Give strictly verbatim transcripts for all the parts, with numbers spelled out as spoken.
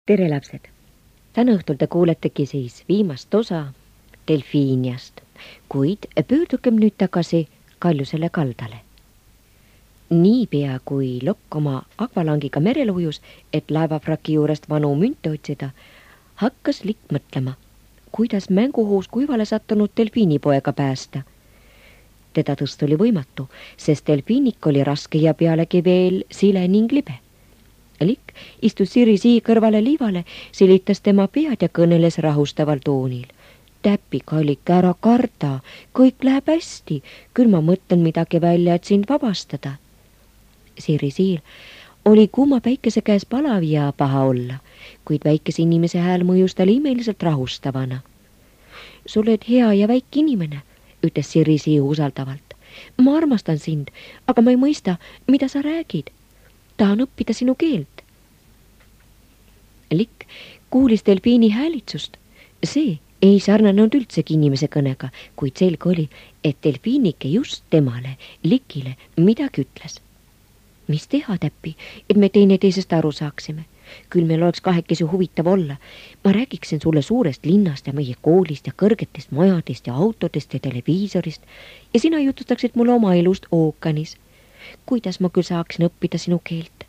Tere lapsed! Täna õhtul te kuuletegi siis viimast osa delfiiniast, kuid pöördugem nüüd tagasi Kaljusele kaldale. Niipea kui Lokk oma akvalangiga merel ujus, et laevafraki juurest vanu münte otsida, hakkas Likk mõtlema, kuidas mänguhoos kuivale sattunud delfiinipoega päästa. Teda tõst oli võimatu, sest delfiinik oli raske ja pealegi veel sile ning libe. Likk istus Siri Sii kõrvale liivale, silitas tema pead ja kõneles rahustaval toonil. Täppi, kallik, ära karda, kõik läheb hästi, küll ma mõtlen midagi välja, et sind vabastada. Siri Siil oli kuuma päikese käes palav ja paha olla, kuid väikese inimese hääl mõjus talle imeliselt rahustavana. Sa oled hea ja väike inimene, ütles Siri Sii usaldavalt. Ma armastan sind, aga ma ei mõista, mida sa räägid. Tahan õppida sinu keelt. Likk kuulis delfiini häälitsust. See ei sarnanud üldsegi inimese kõnega, kuid selge oli, et delfiinike just temale, Likile, midagi ütles. Mis teha, Täppi, et me teineteisest aru saaksime? Küll meil oleks kahekesi huvitav olla. Ma räägiksin sulle suurest linnast ja meie koolist ja kõrgetest majadest ja autodest ja televiisorist ja sina jutustaksid mulle oma elust ookeanis. Kuidas ma küll saaksin õppida sinu keelt?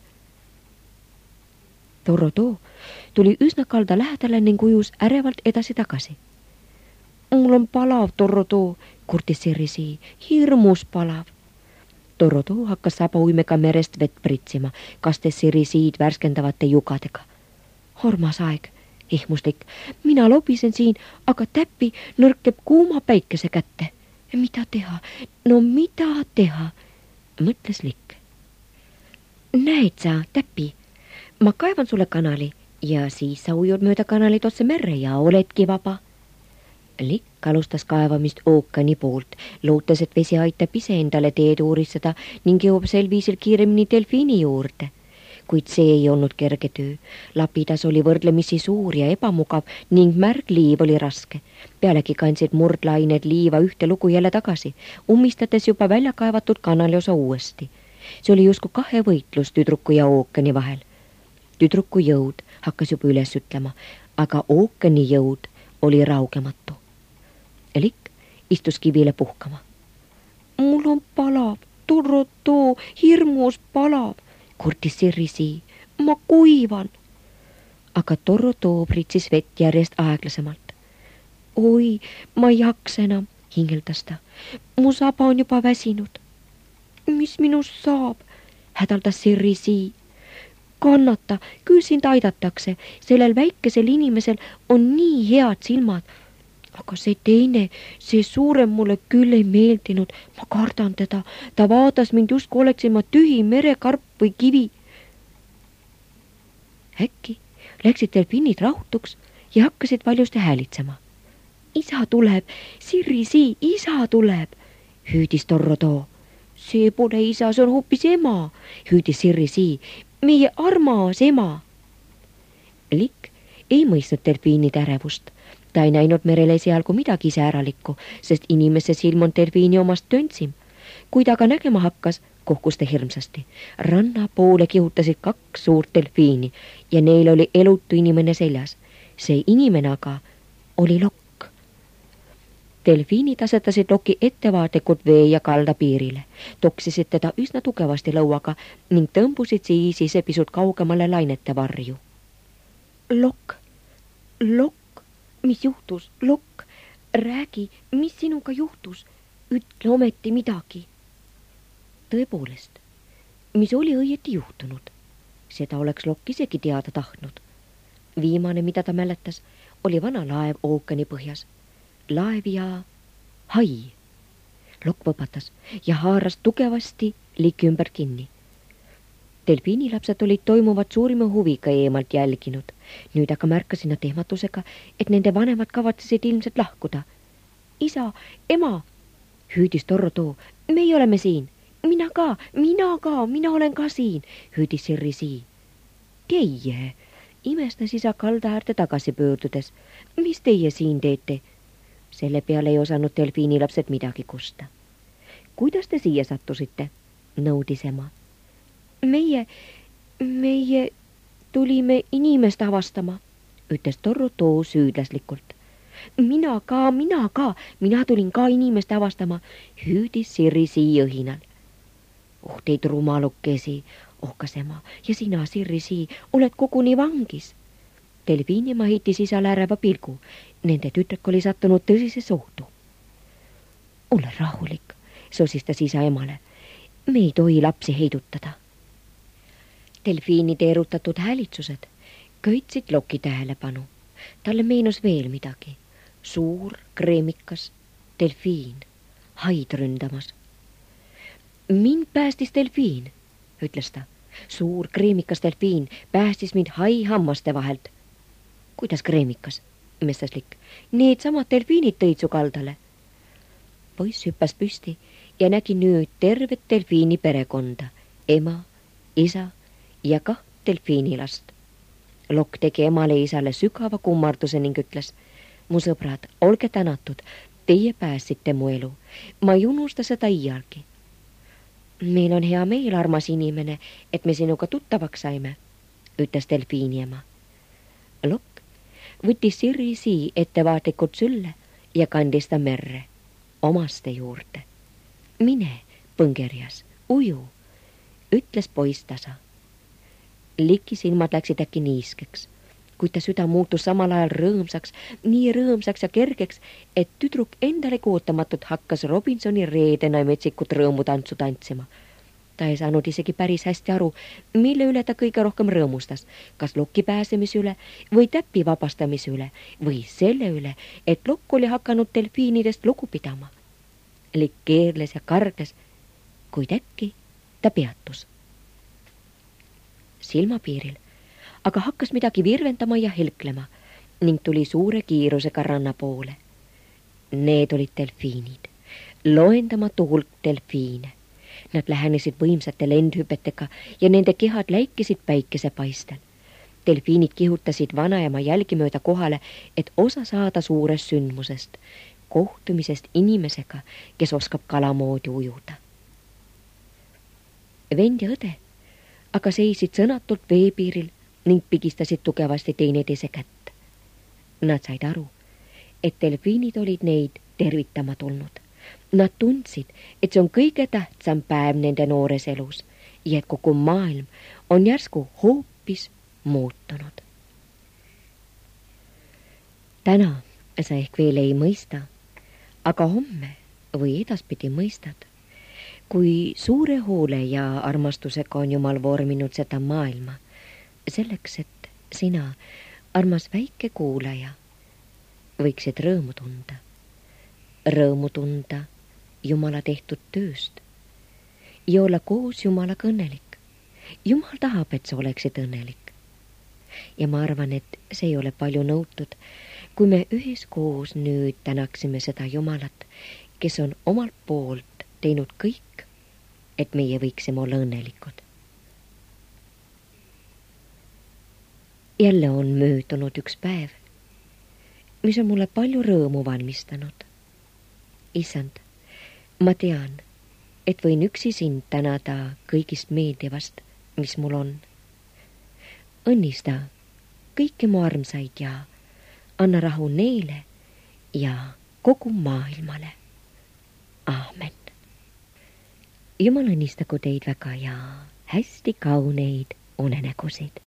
Dorotoo tuli üsna kalda lähedale ning ujus ärevalt edasi tagasi. Mul on palav, Dorotoo, kurtis Siri Sii, hirmus palav. Dorotoo hakkas sabauimega merest vett pritsima, kastes Siri Siid värskendavate jugadega. Armas aeg, ihmuslik, mina lobisen siin, aga Täppi nõrkeb kuuma päikese kätte. Mida teha? No mida teha? Mõtles Likk. Näed sa, Täppi, ma kaevan sulle kanali ja siis sa ujud mööda kanalit otse merre ja oledki vaba. Likk alustas kaevamist ookeani poolt, lootes, et vesi aitab ise endale teed uuristada ning jõuab sel viisil kiiremini delfiini juurde. Kuid see ei olnud kerge töö. Lapidas oli võrdlemisi suur ja ebamugav ning märg liiv oli raske. Pealegi kandsid murdlained liiva ühte lugu jälle tagasi, ummistades juba välja kaevatud kanaliosa uuesti. See oli jusku kahe võitlus tüdruku ja ookeani vahel. Tüdruku jõud hakkas juba üles ütlema, aga ookeani jõud oli raugematu. Likk istus kivile puhkama. Mul on palav, Dorotoo, hirmus palav, kurtis Siri Sii. Ma kuivan. Aga Dorotoo pritsis vett järjest aeglasemalt. Oi, ma ei jaksa enam, hingeldas ta. Mu saba on juba väsinud. Mis minust saab? Hädaldas Siri Sii. Kannata, küll sind aidatakse. Sellel väikesel inimesel on nii head silmad. Aga see teine, see suurem mulle küll ei meeldinud. Ma kardan teda. Ta vaatas mind just kui oleksin ma tühi merekarp või kivi. Äkki läksid delfiinid rahutuks ja hakkasid valjusti häälitsema. Isa tuleb, Siri Sii, isa tuleb, hüüdis Dorotoo. See pole isa, see on hoopis ema, hüüdis Siri Sii. Meie armas ema. Likk ei mõistnud delfiinide ärevust. Ta ei näinud merele esialgu midagi iseäralikku, sest inimese silm on delfiini omast töntsim. Kui ta aga nägema hakkas, kohkus ta hirmsasti. Ranna poole kihutasid kaks suurt delfiini ja neil oli elutu inimene seljas. See inimene aga oli Lokk. Delfiinid asetasid Lokki ettevaatlikult vee ja kalda piirile, toksisid teda üsna tugevasti lõuaga ning tõmbusid siis ise pisut kaugemale lainete varju. Lokk, Lokk, mis juhtus? Lokk, räägi, mis sinuga juhtus? Ütle ometi midagi. Tõepoolest, mis oli õieti juhtunud? Seda oleks Lokk isegi teada tahtnud. Viimane, mida ta mäletas, oli vana laev ookeani põhjas. Laev ja hai. Lokk võpatas ja haaras tugevasti Likki ümber kinni. Delfiinilapsed olid toimuvat suurima huviga eemalt jälginud. Nüüd aga märkasin nad ehmatusega, et nende vanemad kavatsesid ilmselt lahkuda. Isa, ema, hüüdis Dorotoo, meie oleme siin. Mina ka, mina ka, mina olen ka siin, hüüdis Siri Sii. Teie, imestas isa kalda äärde tagasi pöördudes. Mis teie siin teete? Selle peale ei osanud delfiinilapsed midagi kusta. Kuidas te siia sattusite? Nõudis ema. Meie, meie tulime inimest avastama, ütles Dorotoo süüdlaslikult. Mina ka, mina ka, mina tulin ka inimest avastama, hüüdis Sirri Sii õhinal. Oh, teid rumalukesi, ohkas ema, ja sina, Sirri Sii, oled koguni vangis. Delfiiniema heitis isale äreva pilgu. Nende tütrek oli sattunud tõsisesse ohtu. Ole rahulik, sosistas isa emale. Me ei tohi lapsi heidutada. Delfiinide erutatud häälitsused köitsid Loki tähelepanu. Talle meenus veel midagi. Suur, kreemikas, delfiin, haid ründamas. Mind päästis delfiin, ütles ta. Suur, kreemikas delfiin päästis mind hai hammaste vahelt. Kuidas kreemikas, mõistas Lik. Need samad delfiinid tõid su kaldale. Poiss hüppas püsti ja nägi nüüd tervet delfiini perekonda, ema, isa ja kah delfiinilast. Lokk tegi emale isale sügava kummarduse ning ütles, mu sõbrad, olge tänatud, teie pääsite mu elu. Ma ei unusta seda iialgi. Meil on hea meel, armas inimene, et me sinuga tuttavaks saime, ütles delfiini ema. Lokk võttis Sirri Sii ettevaatlikult sülle ja kandis ta merre, omaste juurde. Mine, põngerjas, uju, ütles poiss tasa. Liki silmad läksid äkki niiskeks, kuid ta süda muutus samal ajal rõõmsaks, nii rõõmsaks ja kergeks, et tüdruk endale ootamatult hakkas Robinsoni reedena metsikut rõõmutantsu tantsima. Ta ei saanud isegi päris hästi aru, mille üle ta kõige rohkem rõõmustas, kas Loki pääsemise üle või täppi vabastamise üle või selle üle, et Lokk oli hakanud delfiinidest lugu pidama. Lik keerles ja kargles, kuid äkki ta peatus. Silmapiiril aga hakkas midagi virvendama ja helklema ning tuli suure kiirusega ranna poole. Need olid delfiinid, loendamatu hulk delfiine. Nad lähenesid võimsate lendhüpetega ja nende kehad läikisid päikesepaistel. Delfiinid kihutasid vanaema jälgi mööda kohale, et osa saada suurest sündmusest, kohtumisest inimesega, kes oskab kalamoodi ujuda. Vend ja õde aga seisid sõnatult veepiiril ning pigistasid tugevasti teineteise kätt. Nad said aru, et delfiinid olid neid tervitama tulnud. Nad tundsid, et see on kõige tähtsam päev nende noores elus ja et kogu maailm on järsku hoopis muutunud. Täna sa ehk veel ei mõista, aga homme või edaspidi mõistad, kui suure hoole ja armastusega on Jumal vorminud seda maailma, selleks, et sina, armas väike kuulaja, võiksid rõõmu tunda. Rõõmu tunda Jumala tehtud tööst ja olla koos Jumalaga õnnelik. Jumal tahab, et sa oleksid õnnelik. Ja ma arvan, et see ei ole palju nõutud, kui me üheskoos nüüd tänaksime seda Jumalat, kes on omalt poolt teinud kõik, et meie võiksime olla õnnelikud. Jälle on möödunud üks päev, mis on mulle palju rõõmu valmistanud. Issand, ma tean, et võin üksi sind tänada kõigist meeldivast, mis mul on. Õnnista kõiki mu armsaid ja anna rahu neile ja kogu maailmale. Aamen. Jumal õnnistagu teid väga ja hästi kauneid unenägusid.